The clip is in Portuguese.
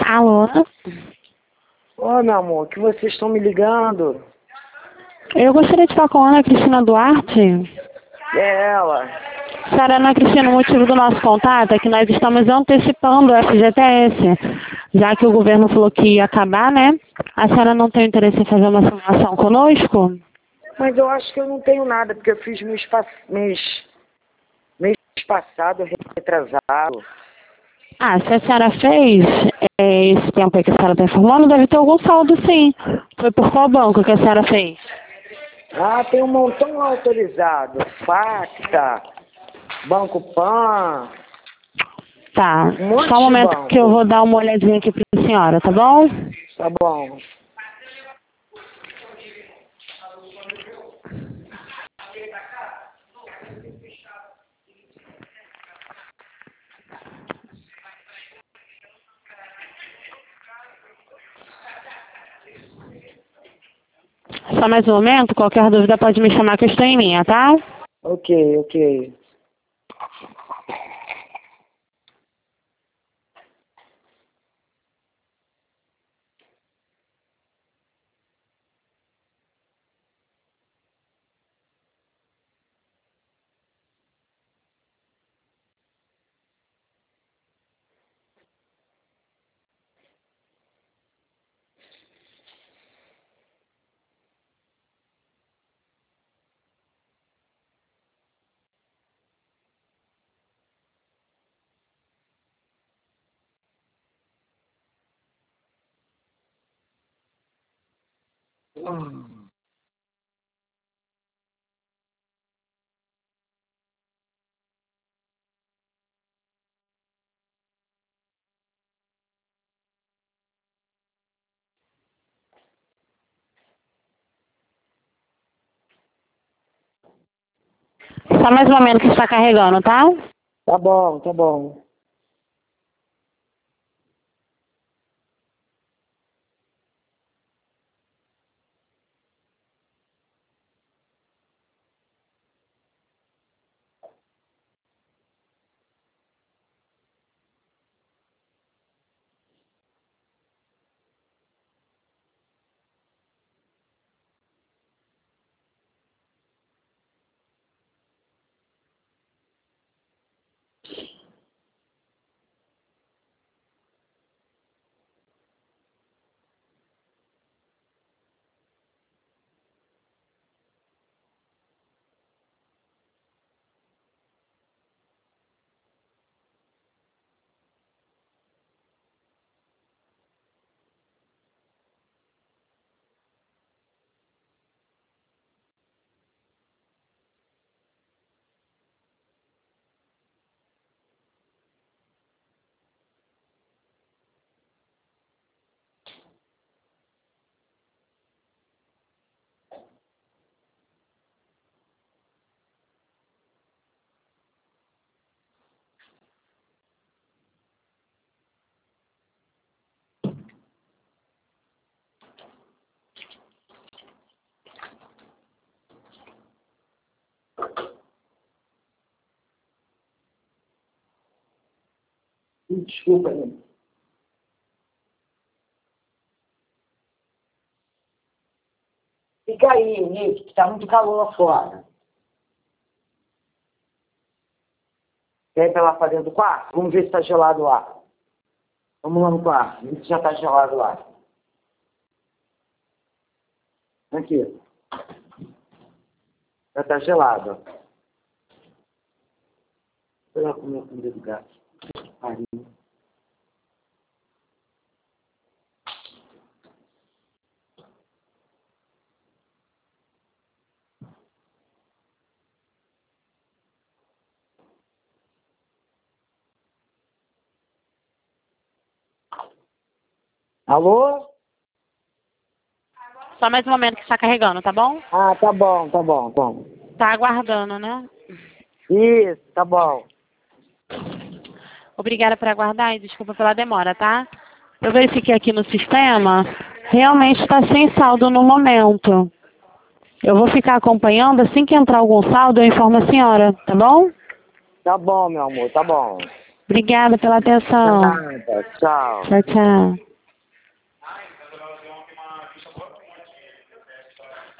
Alô? Ô, meu amor, que vocês estão me ligando? Eu gostaria de falar com a Ana Cristina Duarte. É ela. Senhora Ana Cristina, o motivo do nosso contato é que nós estamos antecipando o FGTS, já que o governo falou que ia acabar, né? A senhora não tem interesse em fazer uma simulação conosco? Mas eu acho que eu não tenho nada, porque eu fiz mês passado, retrasado. Ah, se a senhora fez esse tempo aí que a senhora está informando, deve ter algum saldo sim. Foi por qual banco que a senhora fez? Ah, tem um montão lá autorizado. Facta, Banco Pan, Tá, um monte só um de momento que eu banco. vou dar uma olhadinha aqui para a senhora, tá bom? Tá bom. Só mais um momento, qualquer dúvida pode me chamar que eu estou em linha, tá? Ok. Só mais um momento que está carregando, tá? Tá bom. Desculpa, né? Fica aí, Nick, que tá muito calor lá fora. Quer ir pra lá pra dentro do quarto? Vamos ver se tá gelado lá. Vamos lá no quarto, ver se já tá gelado lá. Aqui. Já tá gelado, ó. Vou lá comer a comida do gato. Farinha. Alô? Só mais um momento que está carregando, tá bom? Ah, tá bom. Tá aguardando, né? Isso, tá bom. Obrigada por aguardar e desculpa pela demora, tá? Eu verifiquei aqui no sistema, realmente está sem saldo no momento. Eu vou ficar acompanhando, assim que entrar algum saldo eu informo a senhora, tá bom? Tá bom, meu amor, tá bom. Obrigada pela atenção. Nada, tchau. Tchau, tchau.